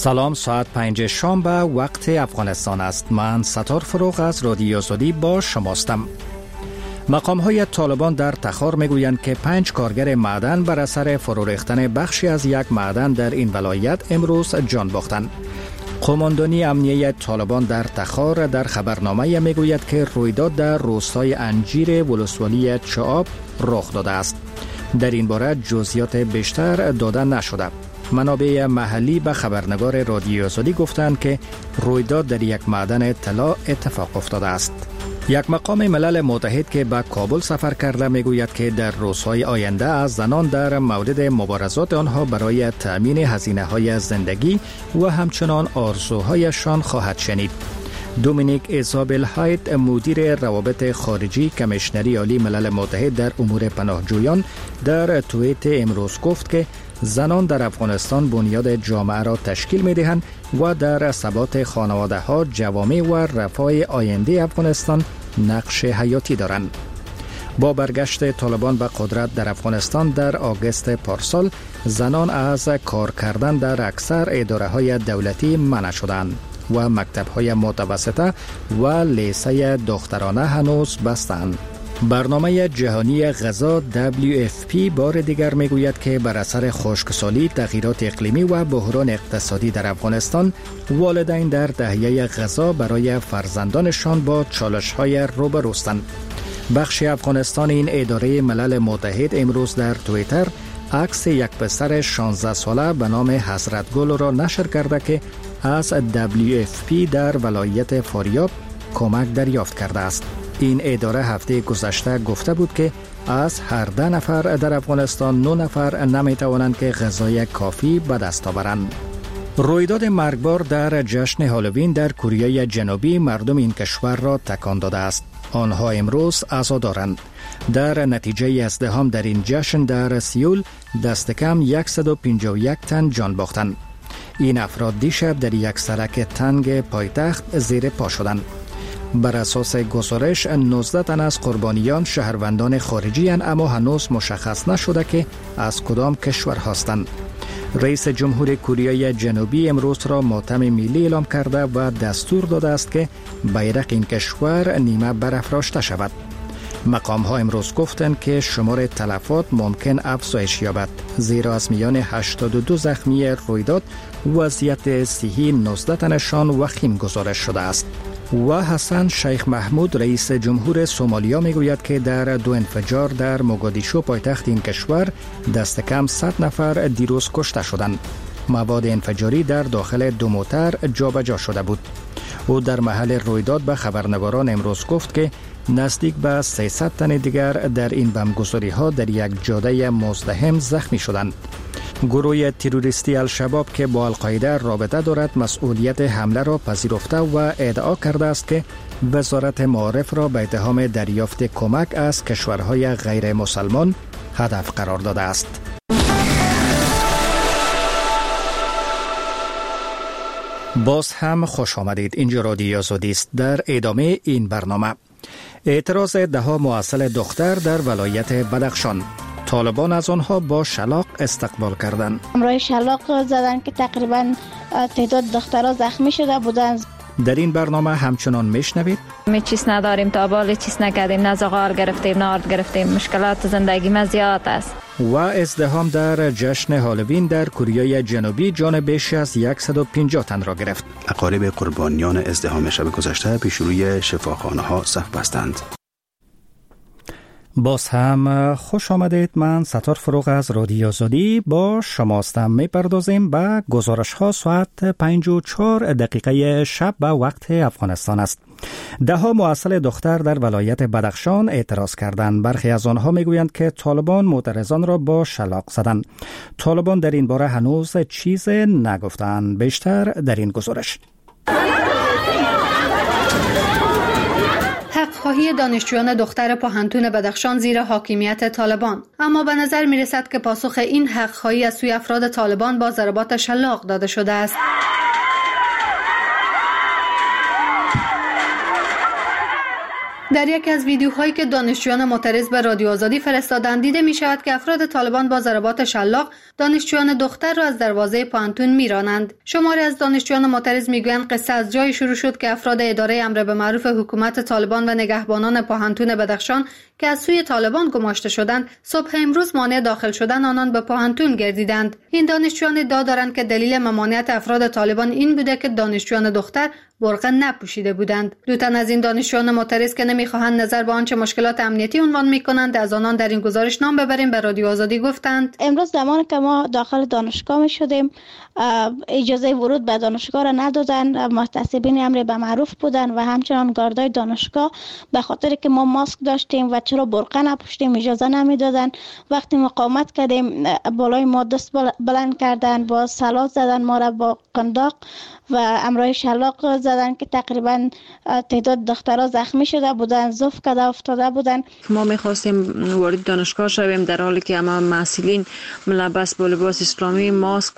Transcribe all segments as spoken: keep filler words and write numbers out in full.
سلام، ساعت پنج شام به وقت افغانستان است. من ستار فروغ از رادیو آزادی با شماستم. مقام های طالبان در تخار میگویند که پنج کارگر معدن بر اثر فرو ریختن بخشی از یک معدن در این ولایت امروز جان باختند. قماندانی امنیه طالبان در تخار در خبرنامه میگوید که رویداد در روستای انجیر ولسوالی چعاب رخ داده است. در این باره جزئیات بیشتر داده نشده. منابع محلی به خبرنگار رادیو آزادی گفتند که رویداد در یک معدن طلا اتفاق افتاده است. یک مقام ملل متحد که به کابل سفر کرده میگوید که در روزهای آینده از زنان در مورد مبارزات آنها برای تأمین هزینه‌های زندگی و همچنان آرزوهایشان خواهد شنید. دومینیک ایزابل هایت، مدیر روابط خارجی کمیشنری عالی ملل متحد در امور پناهجویان، در توییت امروز گفت که زنان در افغانستان بنیاد جامعه را تشکیل می دهند و در ثبات خانواده ها، جوامع و رفاه آینده افغانستان نقش حیاتی دارند. با برگشت طالبان به قدرت در افغانستان در آگوست پارسال، زنان از کار کردن در اکثر اداره های دولتی منع شدند و مکتب های متوسطه و لیسه دخترانه هنوز بستند. برنامه جهانی غذا دبلیو اف پی بار دیگر میگوید که بر اثر خشکسالی، تغییرات اقلیمی و بحران اقتصادی در افغانستان، والدین در تهیه غذا برای فرزندانشان با چالش‌های روبروستند. بخش افغانستان این اداره ملل متحد امروز در توییتر عکس یک پسر شانزده ساله به نام حضرت گل را نشر کرده که از دبلیو اف پی در ولایت فاریاب کمک دریافت کرده است. این اداره هفته گذشته گفته بود که از هر ده نفر در افغانستان نه نفر نمی توانند که غذای کافی به دست آورند. رویداد مرگبار در جشن هالووین در کره جنوبی مردم این کشور را تکان داده است. آنها امروز عزا دارند. در نتیجه ازدحام در این جشن در سیول دست کم صد و پنجاه و یک تن جان باختند. این افراد دیشب در یک سرک تنگ پایتخت زیر پا شدند. بر اساس گزارش نوزده تن از قربانیان شهروندان خارجی اند، اما هنوز مشخص نشده که از کدام کشور هستند. رئیس جمهور کره جنوبی امروز را ماتم ملی اعلام کرده و دستور داده است که بیرق این کشور نیمه برافراشته شود. مقام ها امروز گفتند که شمار تلفات ممکن افزایش یابد، زیرا از میان هشتاد و دو زخمی رویداد وضعیت صحی نوزده تنشان وخیم گزارش شده است. و حسن شیخ محمود، رئیس جمهور سومالیا، میگوید که در دو انفجار در موگادیشو پایتخت این کشور دست کم صد نفر دیروز کشته شدند. مواد انفجاری در داخل دو موتر جابجا شده بود. او در محل رویداد به خبرنگاران امروز گفت که نزدیک به سیصد تن دیگر در این بمبگذاری ها در یک جاده مزدحم زخمی شدند. گروه تروریستی الشباب که با القاعده رابطه دارد مسئولیت حمله را پذیرفته و ادعا کرده است که وزارت معارف را به اتهام دریافت کمک از کشورهای غیر مسلمان هدف قرار داده است. باز هم خوش آمدید. اینجا رادیو آزادی است. در ادامه این برنامه، اعتراض ده ها مواصل دختر در ولایت بدخشان. طالبان از آنها با شلاق استقبال کردند. امروز شلاق زدن که تقریبا تعداد دخترها زخمی شده بودند. در این برنامه همچنان میشنوید می چیز نداریم، تا بالی چیز نکردیم، نه زغال گرفتیم نه آرد گرفتیم، مشکلات زندگی ما زیاد است. و ازدحام در جشن هالووین در کره جنوبی جان بیش از صد و پنجاه تن را گرفت. اقارب قربانیان ازدحام شب گذشته پیش روی شفاخانه ها صف بستند. باز هم خوش آمدید. من ستار فروغ از رادیو آزادی با شماستم. میپردازیم به گزارش ها. ساعت پنج و چهار دقیقه شب به وقت افغانستان است. ده ها مواصل دختر در ولایت بدخشان اعتراض کردند. برخی از آنها میگویند که طالبان معترضان را با شلاق زدند. طالبان در این باره هنوز چیز نگفتند. بیشتر در این گزارش. حق‌خواهی دانشجویان دختر پاهنتون بدخشان زیر حاکمیت طالبان، اما به نظر می رسد که پاسخ این حق‌خواهی از سوی افراد طالبان با ضربات شلاق داده شده است. در یکی از ویدیوهایی که دانشجویان معترض به رادیو آزادی فرستادند دیده می شود که افراد طالبان با ضربات شلاق دانشجویان دختر را از دروازه پانتون میرانند. شماری از دانشجویان معترض میگویند قصه از جایی شروع شد که افراد اداره امر به معروف حکومت طالبان و نگهبانان پانتون بدخشان که از سوی طالبان گماشته شدند صبح امروز مانع داخل شدن آنان به پانتون گردیدند. این دانشجویان ادعا دارند که دلیل ممانعت افراد طالبان این بوده که دانشجویان دختر برقع نپوشیده بودند. دو تن از این دانشجویان معترض که نمیخواهند نظر به آنچه مشکلات امنیتی عنوان میکنند از آنان در این گزارش نام ببریم به رادیو آزادی گفتند امروز زمانی که ما داخل دانشگاه می شدیم اجازه ورود به دانشگاه را ندادن. محتسبین امر به معروف بودن و همچنان گاردای دانشگاه به خاطر که ما ماسک داشتیم و چرا برقع نپوشیدیم اجازه نمیدادن. وقتی مقاومت کردیم بالای ما دست بلند کردن، با سلاح زدن ما را با قنداق و امرای شلاق زدن که تقریبا تعداد دخترها زخمی شده بودن، زوف کده افتاده بودن. ما میخواستیم وارد دانشگاه شویم در حالی که اما مسئولین ملبس با لباس اسلامی، ماسک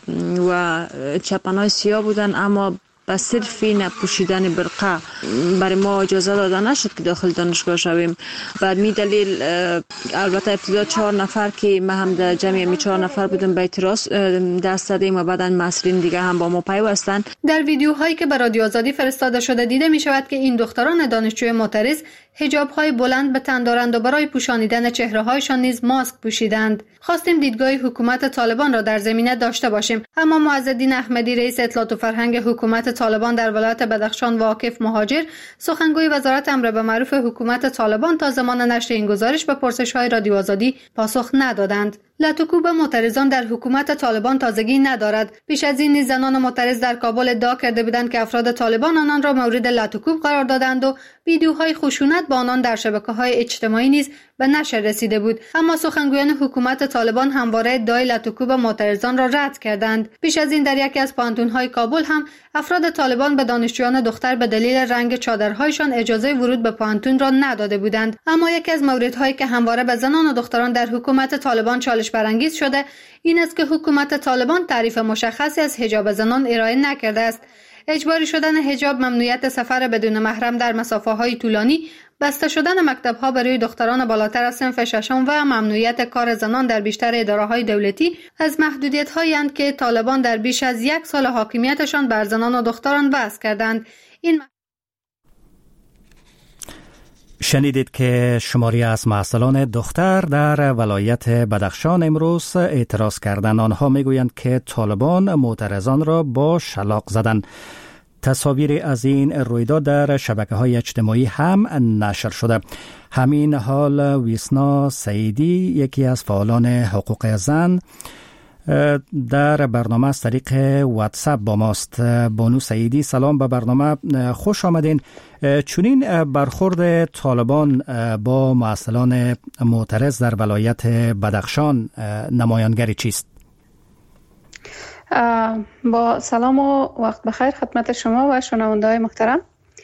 و چپنای سیاه بودن، اما به صرف نپوشیدن برقع برای ما اجازه داده نشد که داخل دانشگاه شویم. بعد می دلیل البته ابتدا چهار نفر که ما هم در جمعی می چهار نفر بودیم به اعتراض دست دادیم و بعدن مسئولین دیگه هم با ما پیوستند. در ویدیوهایی که به رادیو آزادی فرستاده شده دیده می شود که این دختران دانشجوی معترض حجاب‌های بلند به تن دارند و برای پوشانیدن چهره‌هایشان نیز ماسک پوشیدند. خواستیم دیدگاه حکومت طالبان را در زمینه داشته باشیم، اما معزالدین احمدی رئیس اطلاعات و فرهنگ حکومت طالبان در ولایت بدخشان و عاکف مهاجر سخنگوی وزارت امر به معروف حکومت طالبان تا زمان نشر این گزارش به پرسش‌های رادیو آزادی پاسخ ندادند. لطوکوب معترضان در حکومت طالبان تازگی ندارد. پیش از این نیز زنان معترض در کابل ادعا کرده بودند که افراد طالبان آنان را مورد لطوکوب قرار دادند و ویدیوهای خشونت با آنان در شبکه‌های اجتماعی نیز به نشر رسیده بود، اما سخنگویان حکومت طالبان همواره ادعای لطوکوب معترضان را رد کردند. پیش از این در یکی از پانتون‌های کابل هم افراد طالبان به دانشجویان دختر به دلیل رنگ چادرهایشان اجازه ورود به پانتون را نداده بودند. اما یکی از موردهایی که همواره به زنان و دختران در حکومت طالبان چالش برانگیز شده این است که حکومت طالبان تعریف مشخصی از حجاب زنان ارائه نکرده است. اجباری شدن حجاب، ممنوعیت سفر بدون محرم در مسافه‌های طولانی، بسته شدن مکتب‌ها برای دختران بالاتر از صنف ششم و ممنوعیت کار زنان در بیشتر اداره‌های دولتی از محدودیت‌هایی اند که طالبان در بیش از یک سال حاکمیتشان بر زنان و دختران وضع کردند. این شنیدید که شماری از مسئولان دختر در ولایت بدخشان امروز اعتراض کردند. آنها میگویند که طالبان معترضان را با شلاق زدند. تصاویری از این رویداد در شبکه‌های اجتماعی هم نشر شده. همین حال ویسنا سعیدی، یکی از فعالان حقوق زن، در برنامه از طریق واتساپ با ماست. بانو سعیدی، سلام، به برنامه خوش آمدین. چنین برخورد طالبان با مسئولان معترض در ولایت بدخشان نمایانگری چیست؟ با سلام و وقت بخیر خدمت شما و شنونده‌های محترم.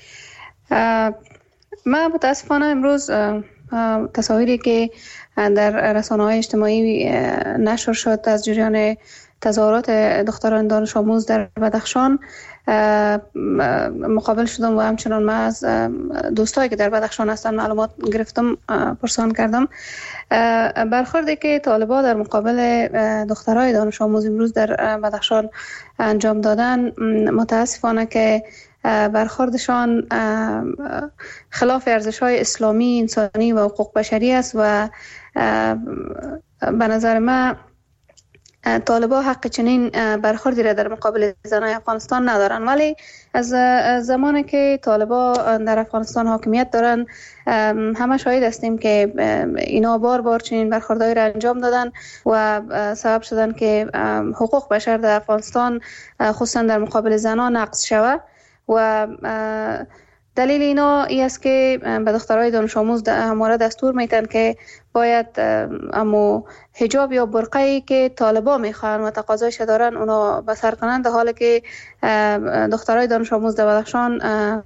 من متاسفانه امروز تصاویری که در رسانه‌های اجتماعی نشر شد از جریان تظاهرات دختران دانش آموز در بدخشان مقابل شدم و همچنان من از دوستایی که در بدخشان هستن معلومات گرفتم، پرسان کردم. برخوردی که طالبان در مقابل دخترای دانش آموز امروز در بدخشان انجام دادن متاسفانه که برخوردشان خلاف ارزش‌های اسلامی، انسانی و حقوق بشری است و به نظر من طالبان حق چنین برخوردی را در مقابل زنان افغانستان ندارن. ولی از زمانی که طالبان در افغانستان حاکمیت دارن همه شاهد هستیم که اینا بار بار چنین برخوردهایی را انجام دادن و سبب شدن که حقوق بشر در افغانستان خصوصا در مقابل زنان نقض شود و دلیل اینا ای است که به دخترای دانش آموز همواره دستور میتن که باید امو حجاب یا برقعی که طالبان میخوان و تقاضایش دارن اونا بسر کنند، در حالی که دخترای دانش آموز در بدخشان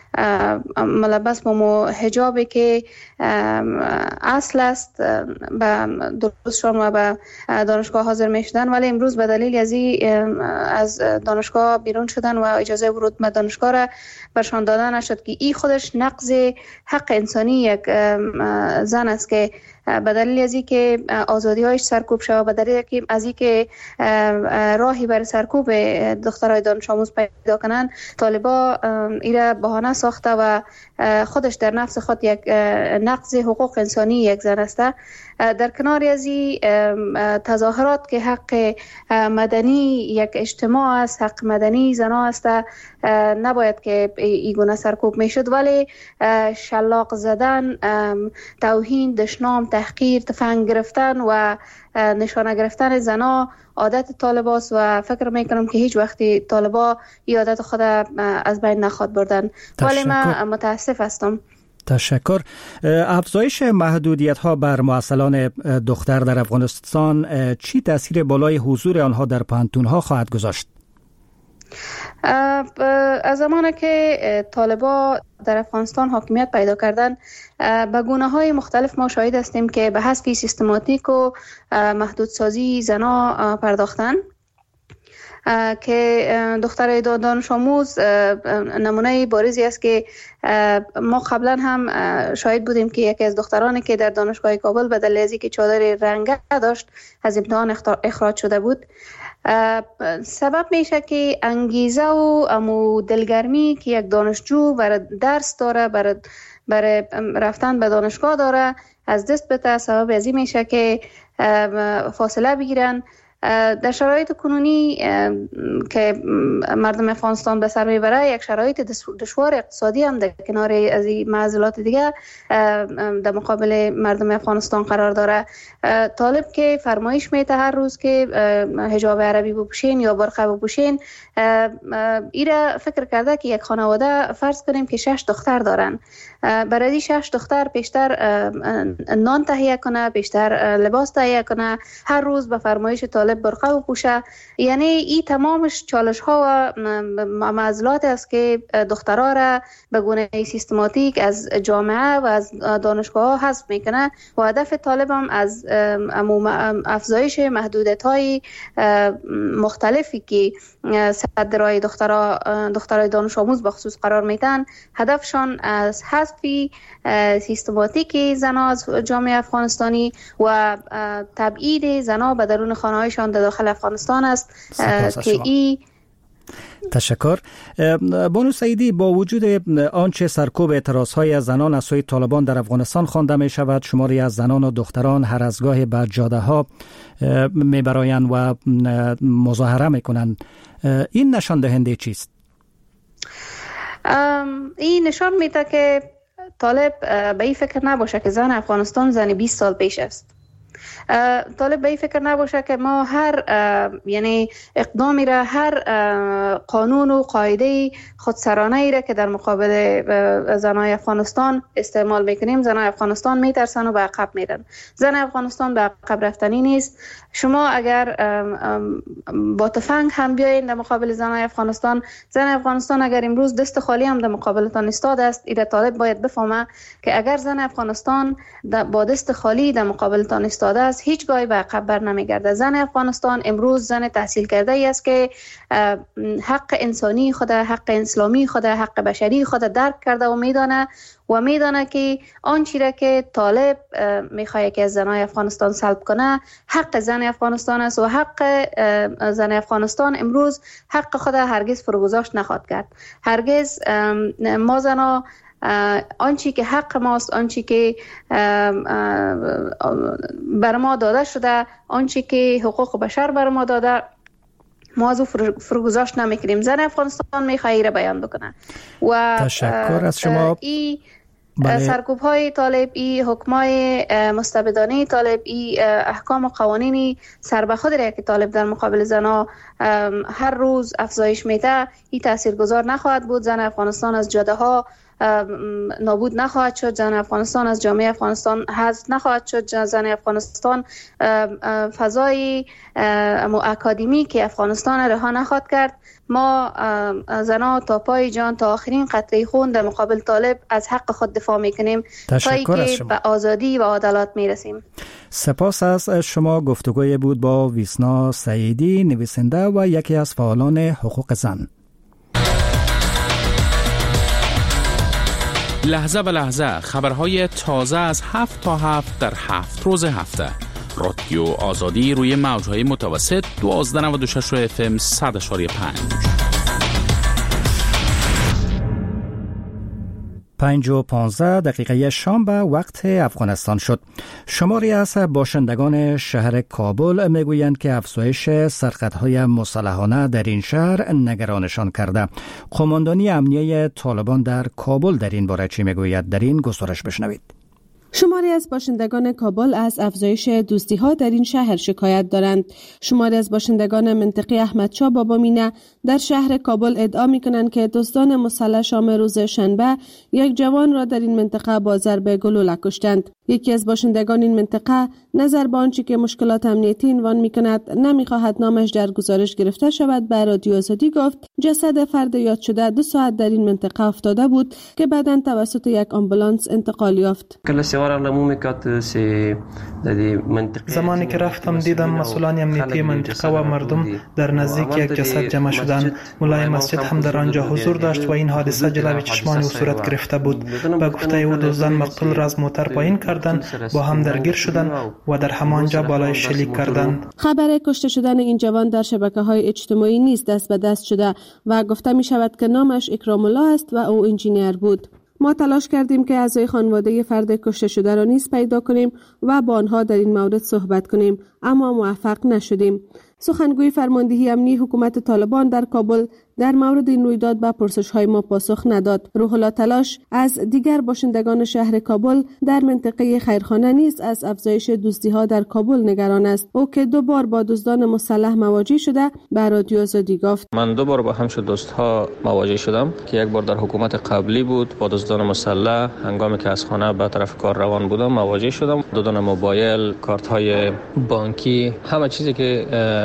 ملبس با حجابی که اصل است به درستشان و به دانشگاه حاضر می شدن، ولی امروز به دلیل از از دانشگاه بیرون شدن و اجازه ورود به دانشگاه را برشان داده نشد که این خودش نقض حق انسانی یک زن است که به دلیل از اینکه آزادی هایش سرکوب شود، به دلیل از اینکه راهی برای سرکوب دخترای دانش آموز پیدا کنن، طالبا ایره بهانه ساخته و خودش در نفس خود یک نقض حقوق انسانی یک زن است. در کنار از این تظاهرات که حق مدنی یک اجتماع است، حق مدنی زنا است، نباید که این گونه سرکوب میشد، ولی شلاق زدن، توهین، دشنام، تحقیر، تفنگ گرفتن و نشانه گرفتن زنا عادت طالباست و فکر میکنم که هیچ وقتی طالبا این عادت خود از بین نخواد بردن. ولی من متاسف هستم. تشکر. افزایش محدودیت ها بر معسلان دختر در افغانستان چی تاثیر بالای حضور آنها در پانتون ها خواهد گذاشت؟ از زمانی که طالبا در افغانستان حاکمیت پیدا کردن، به گونه های مختلف ما شاهد هستیم که به حذف سیستماتیک و محدودسازی زنا پرداختن که دختر دانش آموز نمونه بارزی است که ما قبلا هم شاهد بودیم که یکی از دخترانی که در دانشگاه کابل به دلیل اینکه چادر رنگه داشت از امتحان اخراج شده بود. سبب میشه که انگیزه و امو دلگرمی که یک دانشجو برای درس داره، برای برای رفتن به دانشگاه داره از دست بده. سبب ازی میشه که فاصله بگیرن. در شرایط کنونی که مردم افغانستان به سر میبره، یک شرایط دشوار اقتصادی هم در کنار از این معضلات دیگه در مقابل مردم افغانستان قرار داره. طالب که فرمایش میته هر روز که حجاب عربی بپوشین یا برقع بپوشین، ایره فکر کرده که یک خانواده فرض کنیم که شش دختر دارن، برای شش دختر پیشتر نان تهیه کنه، پیشتر لباس تهیه کنه، هر روز به فرمایش طالب برقع بپوشه. یعنی این تمامش چالش ها و معضلات است که دخترها را به گونه سیستماتیک از جامعه و از دانشگاه ها حذف میکنه و هدف طالب هم از افزایش محدودیت های مختلفی که صدرای دخترها دخترای دانش آموز بخصوص قرار میتن، هدفشان از حذف سیستماتیک زنها از جامعه افغانستانی و تبعید زنها به درون خانه‌هایشان در داخل افغانستان است که این. تشکر. بانو سعیدی، با وجود آنچه سرکوب اعتراضهای از زنان از سوی طالبان در افغانستان خوانده می شود، شماری از زنان و دختران هر از گاهی به جاده ها می برایند و مظاهره می کنند. این نشان دهنده چیست؟ این نشان میده که طالب به این فکر نباشه که زن افغانستان زن بیست سال پیش است. طالب به این فکر نباشه که ما هر یعنی اقدامی را، هر قانون و قاعده خودسرانه ای را که در مقابل زنای افغانستان استعمال میکنیم، زنای افغانستان میترسن و به عقب میرن. زن افغانستان به عقب رفتنی نیست. شما اگر با تفنگ هم بیاین در مقابل زنای افغانستان، زن افغانستان اگر امروز دست خالی هم در مقابلتان ایستاده است، ایره طالب باید بفهمه که اگر زن افغانستان با دست خالی در مقابلتان ایستاده است، هیچگاهی به عقب بر نمیگرده. زن افغانستان امروز زن تحصیل کرده ای است که حق انسانی خود، حق اسلامی خود، حق بشری خود درک کرده و میدانه و میدانه که آن چیزی که طالب میخواد که از زنای افغانستان سلب کنه حق زن افغانستان است و حق زن افغانستان امروز حق خود هرگز فروگذاشت نخواهد کرد. هرگز ما زنا آنچی که حق ماست، آنچی که بر ما داده شده، آنچی که حقوق بشر بر ما داده، ما از او فروگذاشت نمیکنیم. زن افغانستان میخواه ایره بیان بکنه و تشکر از شما. ای سرکوب های طالب، ای حکمای مستبدانه طالب، ای احکام و قوانینی سر به خود را که طالب در مقابل زنها هر روز افزایش میده، ای تاثیرگذار نخواهد بود. زن افغانستان از جاده ها نابود نخواهد شد، زن افغانستان از جامعه افغانستان حذف نخواهد شد. زن افغانستان فضای اکادمی که افغانستان رها نخواهد کرد. ما زنان تا پای جان تا آخرین قطره خون در مقابل طالب از حق خود دفاع میکنیم تا اینکه به آزادی و عدالت میرسیم. سپاس از شما. گفتگوی بود با ویسنا سعیدی، نویسنده و یکی از فعالان حقوق زن. لحظه به لحظه خبرهای تازه از هفت تا هفت در هفت روز هفته. رادیو آزادی روی موجهای متوسط دوازده نود و شش اف ام صد اشاری پنج. پنج و پانزده دقیقه شام به وقت افغانستان شد. شماری از باشندگان شهر کابل میگویند که افزایش سرقت‌های مسلحانه در این شهر نگرانشان کرده. قماندانی امنیه طالبان در کابل در این باره چی میگوید؟ در این گزارش بشنوید. شماری از باشندگان کابل از افزایش دزدی‌ها در این شهر شکایت دارند. شماری از باشندگان منطقه احمدشاه بابامینه در شهر کابل ادعا می‌کنند که دزدان مسلح شام روز شنبه یک جوان را در این منطقه با ضرب گلوله کشتند. یکی از باشندگان این منطقه نظر به آنچه که مشکلات امنیتی عنوان می‌کند نمی‌خواهد نامش در گزارش گرفته شود به رادیو آزادی گفت جسد فرد یاد شده دو ساعت در این منطقه افتاده بود که بعداً توسط یک آمبولانس انتقال یافت. زمانی که رفتم دیدم مسئولان امنیتی منطقه و مردم در نزدیک یک جسد جمع شدند. ملای مسجد هم در آنجا حضور داشت و این حادثه جلوی چشمان او صورت گرفته بود. به گفته او دزدان مقتول را از موتر پایین کردند، با هم درگیر شدند و در همانجا بالای شلیک کردند. خبر کشته شدن این جوان در شبکه‌های اجتماعی نیز دست به دست شده و گفته می شود که نامش اکرام الله است و او انجینیر بود. ما تلاش کردیم که اعضای خانواده فرد کشته شده را نیز پیدا کنیم و با آنها در این مورد صحبت کنیم، اما موفق نشدیم. سخنگوی فرماندهی امنی حکومت طالبان در کابل در مورد این رویداد به پرسش‌های ما پاسخ نداد. روح الله تلاش از دیگر باشندگان شهر کابل در منطقه خیرخانه نیز از افزایش دزدی‌ها در کابل نگران است. او که دو بار با دزدان مسلح مواجه شده به رادیو آزادی گفت من دو بار با همچون دزدها مواجه شدم که یک بار در حکومت قبلی بود با دزدان مسلح. هنگامی که از خانه به طرف کار روان بودم مواجه شدم. دزدان موبایل، کارت‌های بانکی، همه چیزی که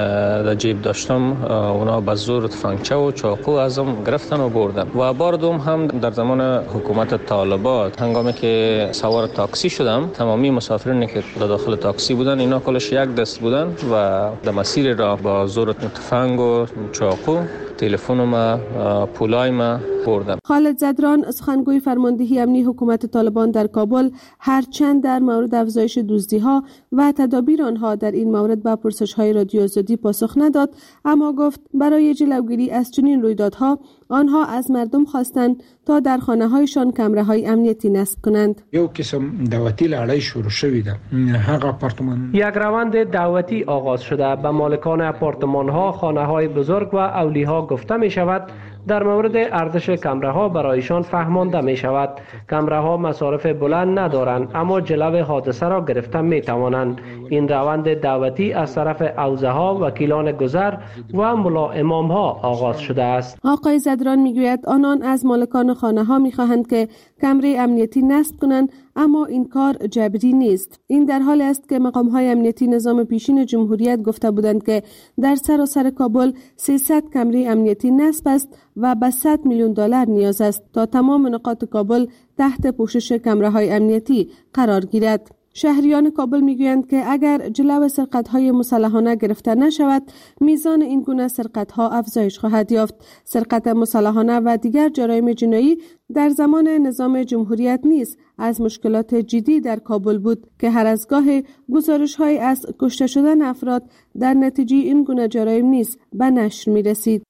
در جیب داشتم اونا به زور تفنگچه و چاقو ازم گرفتن و بردن. و بار دوم هم در زمان حکومت طالبان هنگامی که سوار تاکسی شدم، تمامی مسافرینی که در داخل تاکسی بودن اینا کلش یک دست بودن و در مسیر را با زور تفنگ و چاقو تلفن ما پولای ما بردن. خالد زدران سخنگوی فرماندهی امنی حکومت طالبان در کابل هرچند در مورد افزایش دزدی‌ها و تدابیر آنها در این مورد به پرسش‌های رادیو آزادی پاسخ نداد، اما گفت برای جلوگیری از چنین رویدادها آنها از مردم خواستند تا در خانه‌هایشان کامره‌های امنیتی نصب کنند. یو قسم دعوتی لړۍ شروع شوې ده. هغه آپارتمان یک روند دعوتی آغاز شده. به مالکان آپارتمان‌ها، خانه‌های بزرگ و اولیاء گفته می‌شود در مورد ارزش کمره‌ها برایشان فهمانده می‌شود. کمره‌ها مصارف بلند ندارند اما جلو حادثه را گرفته می‌توانند. این روند دعوتی از طرف حوزه‌ها، وکیلان گذر و ملا امام‌ها آغاز شده است. آقای زدران میگوید آنان از مالکان خانه‌ها می‌خواهند که کمره امنیتی نصب کنند، اما این کار جبری نیست. این در حالی است که مقام‌های امنیتی نظام پیشین جمهوریت گفته بودند که در سراسر کابل سیصد کمره امنیتی نصب است و به صد میلیون دلار نیاز است تا تمام نقاط کابل تحت پوشش کمره‌های امنیتی قرار گیرد. شهریان کابل میگویند که اگر جلو سرقت‌های مسلحانه گرفته نشود، میزان این گونه سرقت‌ها افزایش خواهد یافت. سرقت مسلحانه و دیگر جرایم جنایی در زمان نظام جمهوریت نیز از مشکلات جدی در کابل بود که هر از گاه گزارش‌های از کشته شدن افراد در نتیجه این گونه جرایم نیز به نشر می‌رسید.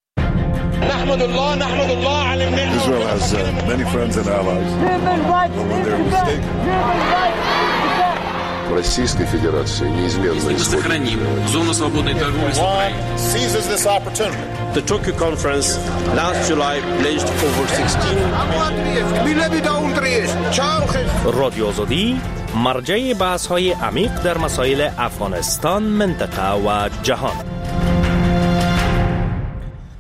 نحمد الله نحمد الله على النعمة. Israel has uh, many friends and allies. В Российской Федерации неизменно сохраним зону свободной торговли с Украиной. Seizes this opportunity. The Tokyo conference last July pledged over sixteen. رادیو آزادی مرجع بحث‌های عمیق در مسائل افغانستان، منطقه و جهان.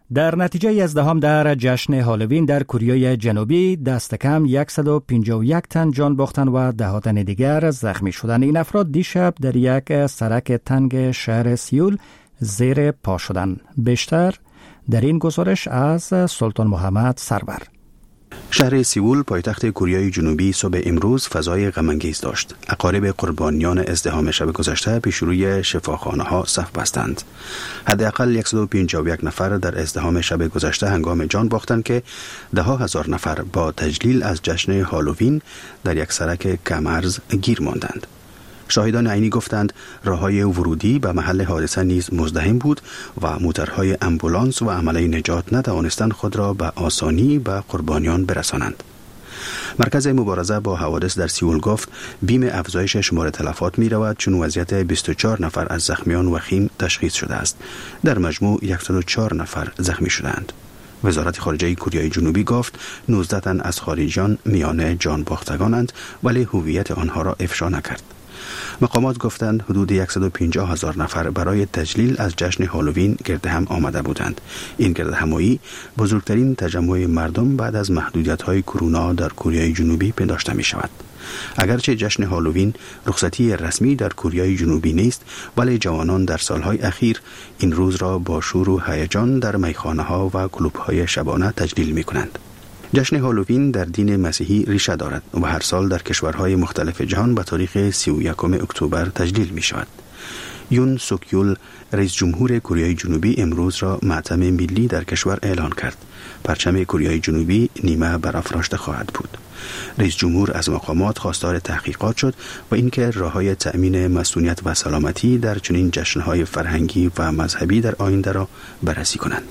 در نتیجه ازدحام در جشن هالووین در کره جنوبی دست کم صد و پنجاه و یک تن جان باختند و ده ها تن دیگر زخمی شدند. این افراد دیشب در یک سرک تنگ شهر سیول زیر پا شدند. بیشتر در این گزارش از سلطان محمد سرور. شهر سیول پایتخت کره جنوبی صبح امروز فضای غم‌انگیز داشت. اقارب قربانیان ازدحام شب گذشته پیش روی شفاخانه‌ها صف بستند. حداقل صد و پنجاه و یک نفر در ازدحام شب گذشته هنگام جان باختند که ده ها هزار نفر با تجلیل از جشن هالووین در یک سرک کم‌ارز گیر ماندند. شاهدان عینی گفتند راههای ورودی به محل حادثه نیز مزدحم بود و موترهای امبولانس و عمله نجات نتوانستند خود را به آسانی به قربانیان برسانند. مرکز مبارزه با حوادث در سیول گفت بیم افزایش شمار تلفات می رود چون وضعیت بیست و چهار نفر از زخمیان وخیم تشخیص شده است. در مجموع صد و چهار نفر زخمی شدند. وزارت خارجه کره جنوبی گفت نوزده تن از خارجیان میان جان باختگانند ولی هویت آنها را افشا نکرد. مقامات گفتند حدود صد و پنجاه هزار نفر برای تجلیل از جشن هالووین گرد هم آمده بودند. این گرد همایی بزرگترین تجمع مردم بعد از محدودیت‌های کرونا در کره جنوبی پنداشته می شود. اگرچه جشن هالووین رخصتی رسمی در کره جنوبی نیست، ولی جوانان در سالهای اخیر این روز را با شور و هیجان در میخانه‌ها و کلوب‌های شبانه تجلیل می‌کنند. جشن هالووین در دین مسیحی ریشه دارد و هر سال در کشورهای مختلف جهان به تاریخ سی و یکم اکتبر تجلیل می شود. یون سوک یول رئیس جمهور کره جنوبی امروز را ماتم ملی در کشور اعلان کرد. پرچم کره جنوبی نیمه برافراشته خواهد بود. رئیس جمهور از مقامات خواستار تحقیقات شد و اینکه راههای تأمین مسئولیت و سلامتی در چنین جشنهای فرهنگی و مذهبی در آینده را بررسی کنند.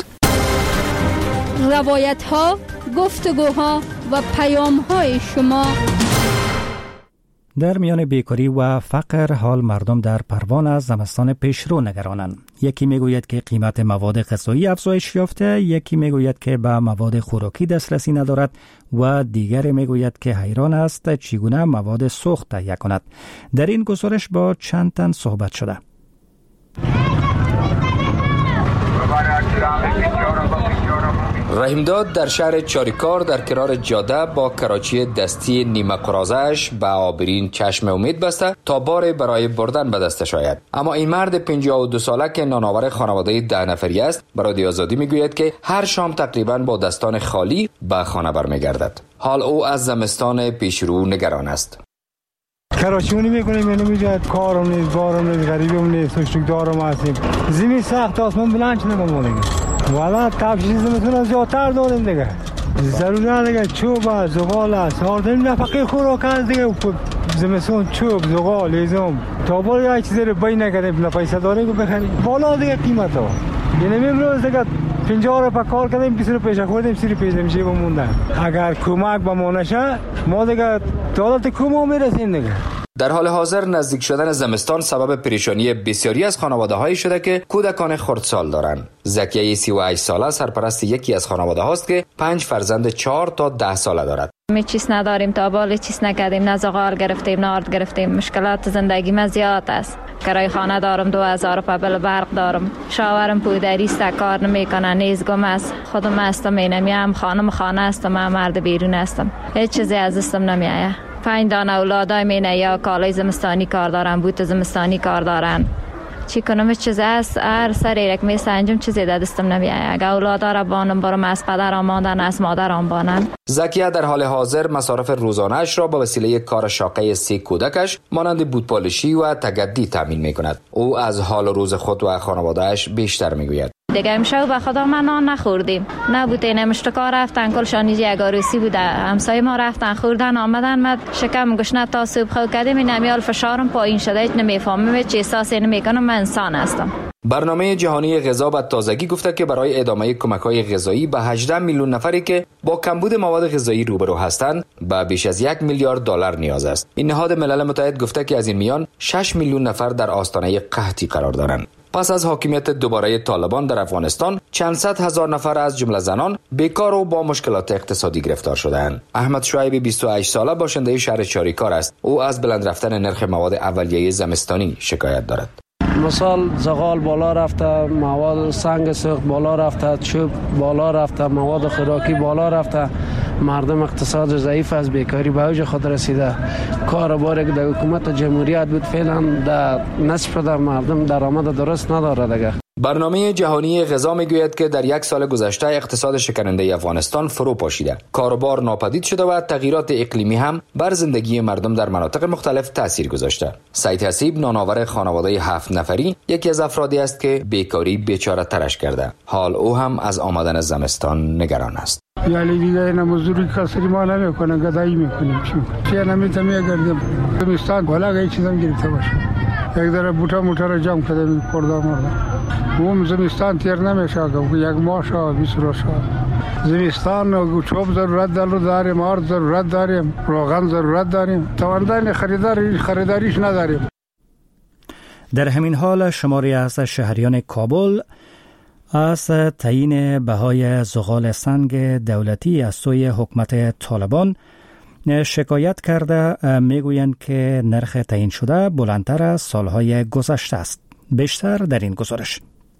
روایت ها، گفتگوها و پیام های شما. در میان بیکاری و فقر حال مردم در پروان از زمستان پیشرو نگرانند. یکی میگوید که قیمت مواد غذایی افزایش یافته، یکی میگوید که به مواد خوراکی دسترسی ندارد و دیگر میگوید که حیران است چگونه مواد سوخت تهیه کند. در این گزارش با چند تن صحبت شده. رحیمداد در شهر چاریکار در کنار جاده با کراچی دستی نیمه قرازش به آبرین چشم امید بسته تا بار برای بردن به دستش آید. اما این مرد پنجاه و دو ساله که نانآور خانواده ده نفری است به رادیو آزادی میگوید که هر شام تقریبا با دستان خالی به خانه برمیگردد. حال او از زمستان پیشرو نگران است. کراچیونی میکنیم اینو میجاد کارم نیست، بارم نیست، غریبم نیست، سوشتک دارم هستیم. زمین سخت آسمان بلند شده بمونه. والا تفشیز میتونه زیادتر داریم دیگه. ضروری نه دیگه چوب است، زغال است. آردن نفقه خوراک است دیگه. زمستون چوب، زغال، هیزم. تا بالا یک چیزی رو بای نکردیم، نه پیسه داریم که بخریم. بالا دیگه قیمت ها. یعنی امروز دیگه پنجاه رو پا کار کردیم، بیست رو پیش خوردیم، سی رو پیش میشه بمونده. اگر کمک به ما نشه، ما دیگه دولت کمو میرسیم دیگه. در حال حاضر نزدیک شدن زمستان سبب پریشانی بسیاری از خانواده‌هایی شده که کودکان خردسال دارند. زکیه سی و هشت ساله سرپرست یکی از خانواده هاست که پنج فرزند چهار تا ده ساله دارد. می چیز نداریم، تا بال چیز نکردیم، نه زغال گرفتیم، نه آرد گرفتیم. مشکلات زندگی ما زیاد است. کرای خانه دارم، دو هزار روپیه بل برق دارم. شاورم پودری است، کار نمیکنه، نیزگم است. خودم هستم، اینم خانم خانه هستم، من مرد بیرون هستم. هیچ چیزی از دستم نمیآید. پنج دانه اولادای مینه یا کالای زمستانی کار دارن، بوت زمستانی کار دارن. چی کنم چیز است، هر سری یک می سنجم چیزی در دستم نمیآید. اگه اولادا را بانم برم از پدرم ماندن، از مادرم بانن. زکیه در حال حاضر مصارف روزانه‌اش را با وسیله کار شاقه سه کودکش مانند بوتپالشی و تگدی تامین می‌کند. او از حال روز خود و خانواده‌اش بیشتر می‌گوید. دیگه امشب به خدا ما نان نخوردیم. نبوده نمشتکار رفتن کلشانی یک عروسی بوده. همسایه ما رفتن خوردن آمدن، من شکم گشنه تا صبح خود کردیم. این امیال فشارم پایین شده، هیچ نمیفهمم، چه احساسی نمیکنم. من انسان هستم. برنامه جهانی غذا به تازگی گفته که برای ادامه کمک‌های غذایی به هجده میلیون نفری که با کمبود مواد غذایی روبرو هستند به بیش از یک میلیارد دلار نیاز است. این نهاد ملل متحد گفته که از این میان شش میلیون نفر در آستانه قحطی قرار دارند. پس از حاکمیت دوباره طالبان در افغانستان، چند صد هزار نفر از جمله زنان بیکار و با مشکلات اقتصادی گرفتار شدند. احمد شعیب بیست و هشت ساله باشنده شهر چاریکار است. او از بلند رفتن نرخ مواد اولیه زمستانی شکایت دارد. مثال زغال بالا رفته، مواد سنگ سوخت بالا رفته، چوب بالا رفته، مواد خوراکی بالا رفته، مردم اقتصاد ضعیف از بیکاری به اوج خود رسیده. کاروباری که در حکومت جمهوریت بود فعلا در نصف در مردم درآمد درست نداره دیگه. برنامه جهانی غذا میگوید که در یک سال گذشته اقتصاد شکننده افغانستان فرو پاشیده. کاروبار ناپدید شده و تغییرات اقلیمی هم بر زندگی مردم در مناطق مختلف تاثیر گذاشته. سعید حسیب نانآور خانواده هفت نفری یکی از افرادی است که بیکاری بیچاره ترش کرده. حال او هم از آمدن زمستان نگران است. یعنی دیگه اینا مزدوری کسری ما نمیکنه، گدایی میکنیم. چی نمیتونیم گردیم. زمستان بالا گای چیزام گرفته باشه. یک ذره بوتا موتا را جمع کرده می پردا مرده. اون زمستان تیر نمیشه که یک ماه شا بیست روز شا. زمستان چوب ضرورت داریم، آرد ضرورت داریم، روغن ضرورت داریم. تواندن خریداری خریداریش نداریم. در همین حال شماری از شهریان کابل از تعیین بهای زغال سنگ دولتی از سوی حکومت طالبان شکایت کرده. میگویند که نرخ تعیین شده بلندتر از سالهای گذشته است. بیشتر در این گزارش.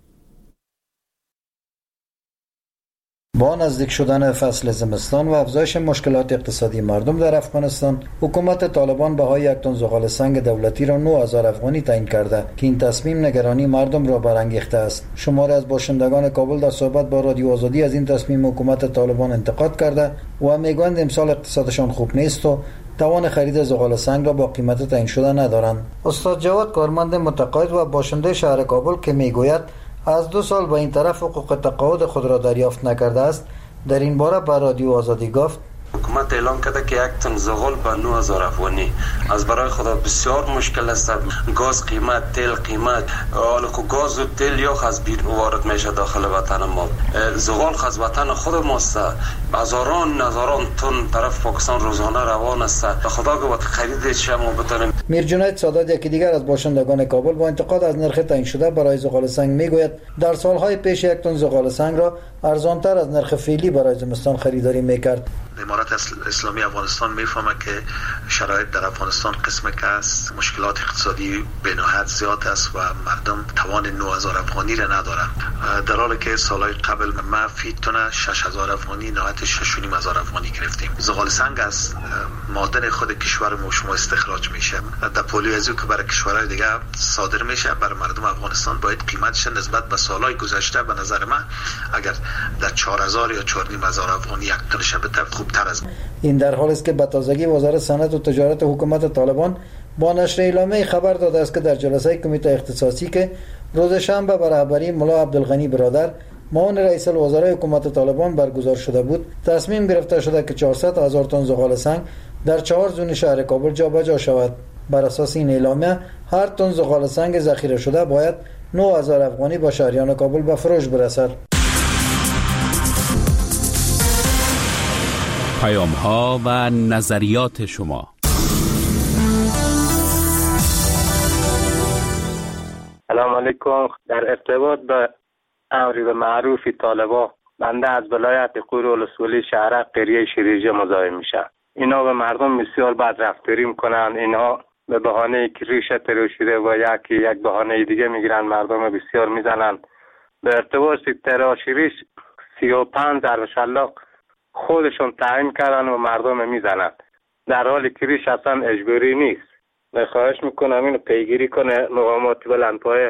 با نزدیک شدن فصل زمستان و افزایش مشکلات اقتصادی مردم در افغانستان، حکومت طالبان بهای یک تن زغال سنگ دولتی را نه هزار افغانی تعیین کرده که این تصمیم نگرانی مردم را برانگیخته است. شماری از باشندگان کابل در صحبت با رادیو آزادی از این تصمیم حکومت طالبان انتقاد کرده و میگویند امسال اقتصادشان خوب نیست و توان خرید زغال سنگ را با قیمت تعیین شده ندارند. استاد جواد کارمند متقاعد و باشنده شهر کابل که میگوید از دو سال به این طرف حقوق تقاعد خود را دریافت نکرده است، در این باره به رادیو آزادی گفت حکومت اعلام کرده که یک تن زغال به نه هزار افغانی از برای خدا بسیار مشکل است. گاز قیمت، تیل قیمت، حالا که گاز و تیل یا از بیرون وارد میشه داخل وطن ما. زغال از وطن خود ماست. هزاران هزاران تن طرف پاکستان روزانه روان است. به خدا که وقت خریدش ما بتونیم. میر جنید سادات یکی دیگر از باشندگان کابل با انتقاد از نرخ تعیین شده برای زغال سنگ میگوید در سالهای پیش یک تن زغال سنگ را ارزانتر از نرخ فعلی برای زمستان خریداری میکرد. امارت اسلامی افغانستان میفهمه که شرایط در افغانستان قسم که است، مشکلات اقتصادی بنهایت زیاد است و مردم توان نه هزار افغانی را ندارند، در حالی که سالهای قبل ما فی تن شش هزار افغانی نهایت شش و نیم هزار افغانی گرفتیم. زغال سنگ از معدن خود کشور ما شما استخراج میشه. در پولی ازو که برای کشورهای دیگه صادر میشه، برای مردم افغانستان باید قیمتش نسبت به سالهای گذشته به نظر من اگر در چهار هزار یا چهار و نیم هزار افغانی یک تن شبت خوبتر است. این در حالی است که به تازگی وزارت صنعت و تجارت حکومت طالبان با نشر اعلامیه خبر داده است که در جلسه کمیته اختصاصی که روز شنبه به رهبری ملا عبدالغنی برادر معاون رئیس الوزراء حکومت طالبان برگزار شده بود، تصمیم گرفته شده که چهارصد هزار تن زغال سنگ در چهار زون شهر کابل جابجا شود. بر اساس این اعلامیه هر تن زغال سنگ ذخیره شده باید نه هزار افغانی با شهریان کابل به فروش برسد. پیام ها و نظریات شما. سلام علیکم. در ارتباط به امر معروف طالبا، بنده از ولایت قور ولسوالی شهر قریه شیرجه مزاحم میشم. اینا به مردم بسیار بد رفتاری میکنن. اینا به بهانه که ریشه ترو شده و یکی یک بهانه دیگه میگیرن مردم بسیار میزنن. به ارتباط تراشی ریش سی و پنج ارشلاق خودشون تعیین کردن و مردم میزنن، در حالی که ریش اصلا اجباری نیست. خواهش میکنم اینو پیگیری کنه مقامات بلندپایه.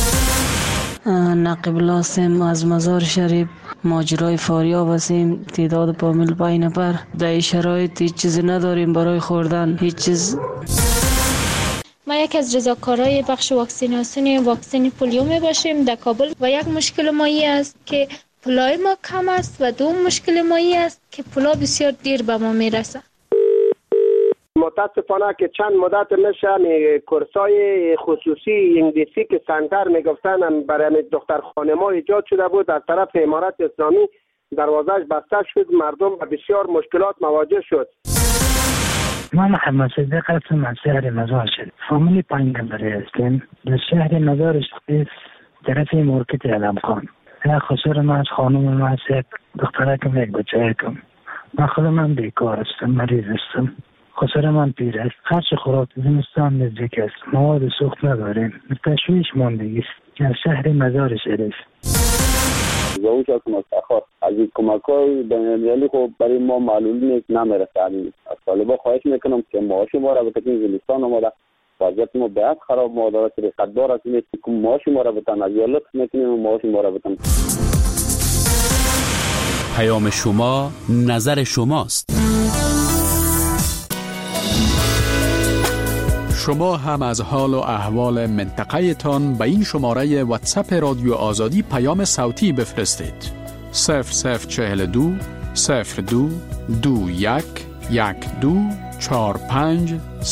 نقیب لاسم از مزار شریف ماجرای فاریاب هستیم. تعداد پامیل پنج نفر. در این شرایط هیچ چیزی نداریم برای خوردن، هیچ چیز. ما یک از رضاکارای بخش واکسیناسیون واکسن پولیو می باشیم در کابل و یک مشکل ما این است که پولای ما کم است و دوم مشکل ما این است که پولا بسیار دیر به ما میرسه. متاسفانه که چند مدت میشه کورسای خصوصی انگلیسی که سنتر میگفتن برای دختر خانم‌ها ایجاد شده بود، از طرف امارت اسلامی دروازه‌اش بسته شد، مردم به بسیار مشکلات مواجه شد. ما محمد صدیق هستم از شهر مزار شریف. فامیلی پنج نفری هستیم. در شهر مزار شریف طرف مارکت علم خان. خسر من از خانم من از یک دختره کم یک بچه کم. من خودم من بیکار هستم، مریض هستم. خسر من پیر است. هرچه خوراک زمستان نزدیک است. مواد سوخت نداریم. تشویش ماندگی است. از شهر مزار شریف. زوج از مستخار از این کمک های بین‌المللی خب برای ما معلوم نیست نمیرسه. از طالبا خواهش میکنم که معاش ما را بتین زمستان آماده وضعیت ما بیاد خراب مادر است خددار است نیست که معاش ما را بتن از یا لطف میکنیم معاش ما را بتن. پیام شما نظر شماست. شما هم از حال و احوال منطقه تان به این شماره واتساپ رادیو آزادی پیام صوتی بفرستید. صفر صفر چهل دو صفر دو دو یک یک دو چهار پنج